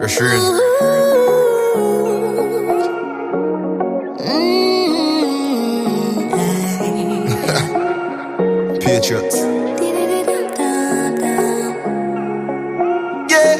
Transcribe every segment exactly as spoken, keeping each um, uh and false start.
Assured. Patriots. Yeah.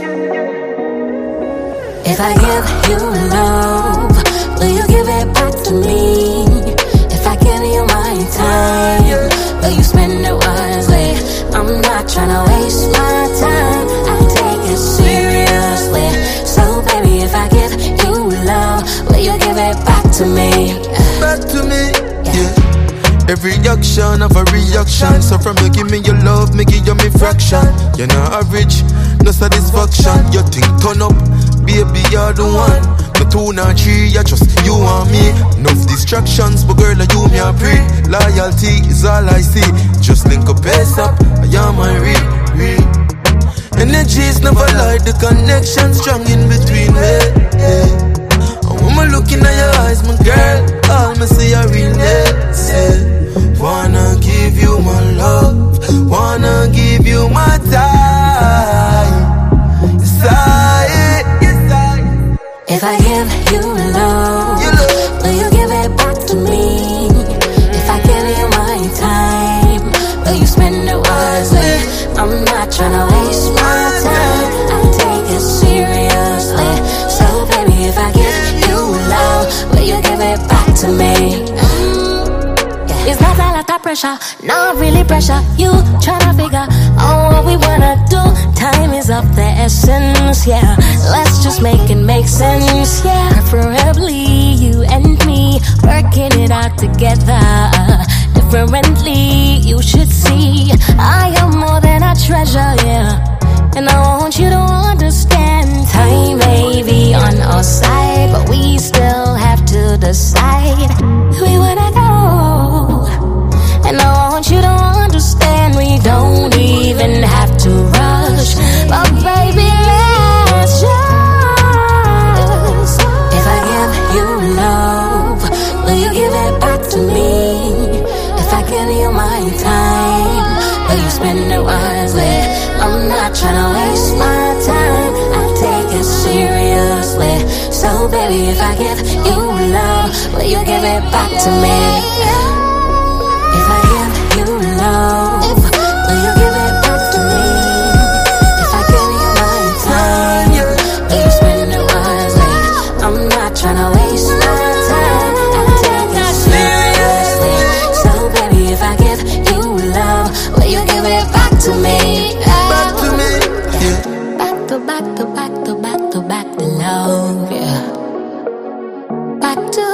If I give you love, will you give it back to me? If I give you my time, will you spend it wisely? I'm not tryna waste my time, I take it seriously. So baby, if I give you love, will you give it back to me? Back to me, yeah. Every action of a reaction. So from you give me your love, me give you me fraction. You're not average, no satisfaction. You think turn up, baby you're the one. Me two nor three, you just you and me. Enough distractions, but girl you me a pray. Loyalty is all I see. Just link up, pace up, I am my real, real. Energy's never lie, the connection strong in between me. Yeah. And when me looking at your eyes, my girl, all me see a realness. Yeah. Wanna give you my love, wanna give you my time. Yes I, yes I. If I give you love, you love, will you give it back to me? If I give you my time, will you spend it wisely? I'm not tryna waste my time, I take it seriously. So baby, if I give you love, will you give it back to me? It's not a lot of pressure, not really pressure. You tryna figure out what we wanna do. Time is of the essence, yeah. Let's just make it make sense, yeah. Preferably you and me working it out together. Differently, you should see I am more than a treasure, yeah. And I want you to understand, time may be on our side, but we still have to decide we wanna go. And I want you to understand, we don't even have to rush, but baby, let's just. If I give you love, will you give it back to me? If I give you my time, will you spend it wisely? I'm not tryna waste my time, I take it seriously. So baby, if I give you love, will you give it back to me? If I give you love, will you give it back to me? If I give you my time, will you spend it wisely? I'm not tryna waste my time, I take it seriously. So baby, if I give you love, will you give it back to me? Back to me, yeah. Back to back to back to back to back to love, yeah. Back to